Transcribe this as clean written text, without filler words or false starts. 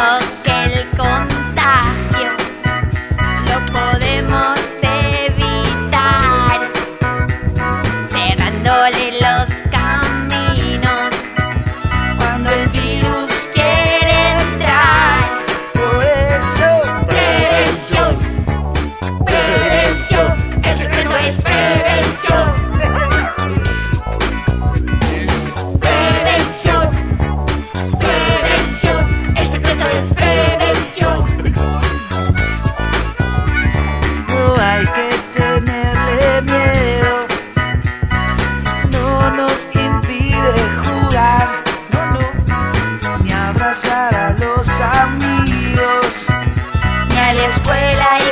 que el contagio lo podemos evitar cerrándole los caminos cuando el virus quiere entrar. Por eso, Prevención, prevención, el secreto es prevención. Prevención, prevención, el secreto es prevención. no hay que tenerle miedo, no nos impide jugar, ni abrazar a los amigos, Ni a la escuela